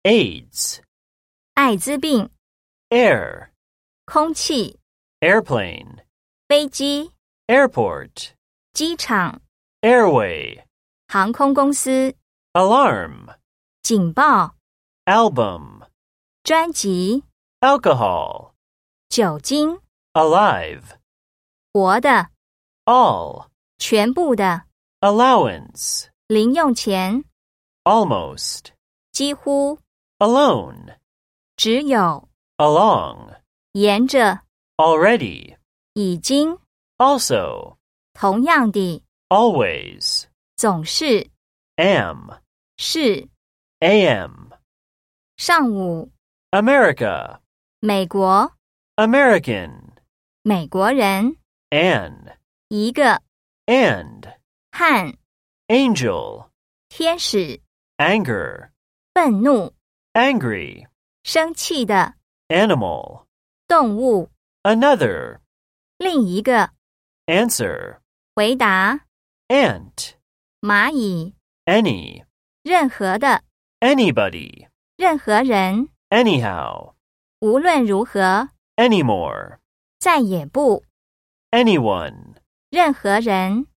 AIDS. 艾滋病。 Air. 空气。 Airplane. 飞机。 Airport. 机场。 Airway. 航空公司。 Alarm. 警报。 Album. 专辑。 Alcohol. 酒精。 Alive. 活的。 All. 全部的。 Allowance. 零用钱。 Almost. 几乎。 Alone. 只有。 Along. 沿着。 Already. 已经。 Also. 同样的。 Always. 总是。 Am. 是。 AM. 上午。 America. 美国。 American. 美国人。 An. 一个。 And. 和。 Angel. 天使。 Anger. 愤怒。 Angry. 生气的。 Animal. 动物。 Another. 另一个。 Answer. 回答。 Ant. 蚂蚁。 Any. 任何的。 Anybody. 任何人。 Anyhow. 无论如何。 Anymore. 再也不。 Anyone. 任何人。